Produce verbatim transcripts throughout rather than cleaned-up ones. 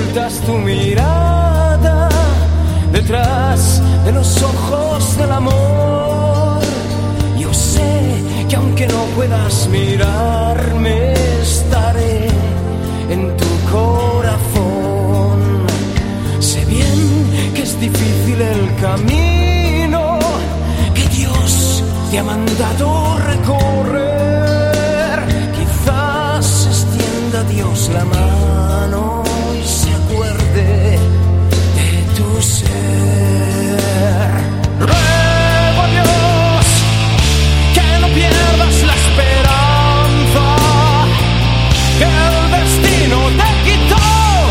ocultas tu mirada detrás de los ojos del amor. Yo sé que aunque no puedas mirarme, estaré en tu corazón. Sé bien que es difícil el camino que Dios te ha mandado recorrer. Quizás extienda Dios la mano y se acuerde de tu ser. Ruego a Dios que no pierdas la esperanza que el destino te quitó,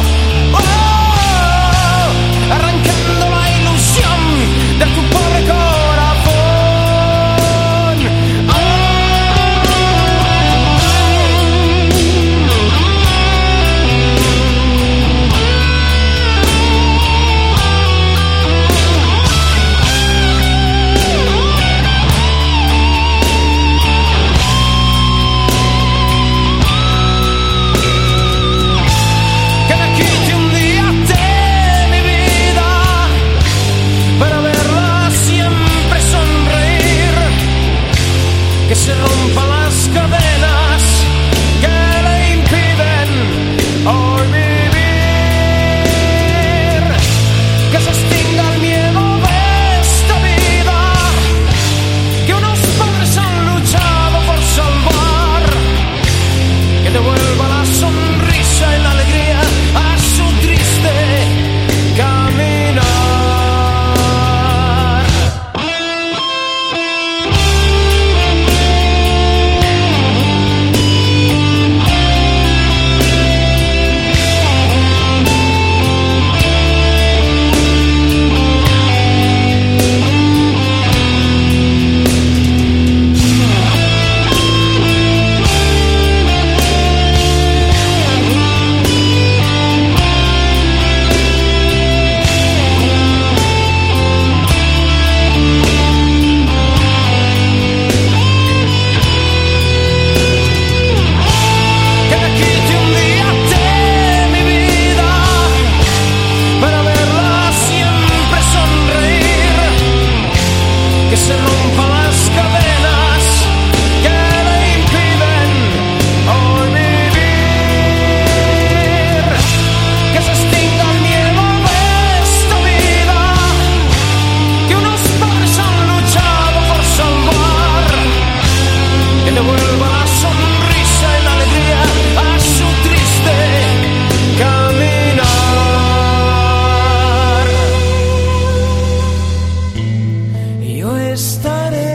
oh, arrancando la ilusión de tu pobre corazón. Oh. Que me quite un día de mi vida para verla siempre sonreír, que se rompan las cadenas que le impiden hoy vivir, que se extinga el miedo de esta vida que unos padres han luchado por salvar, que devuelva la sonrisa y la alegría a su triste caminar. Que me quite un día de mi vida para verla siempre sonreír, que se rompan las cadenas que le impiden hoy vivir, que se extinga el miedo de esta vida que unos padres han luchado por salvar, que devuelva la sonrisa y la alegría a su triste caminar. Yo estaré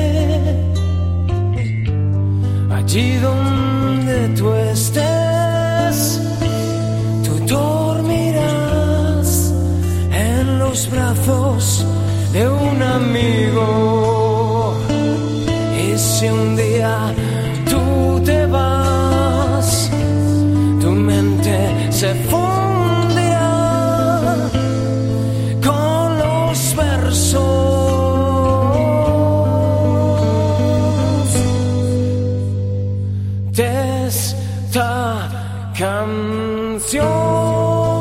allí donde tú estés. Tú dormirás en los brazos de un amigo. Y si un día tú te vas, tu mente se fundirá con los versos de esta canción.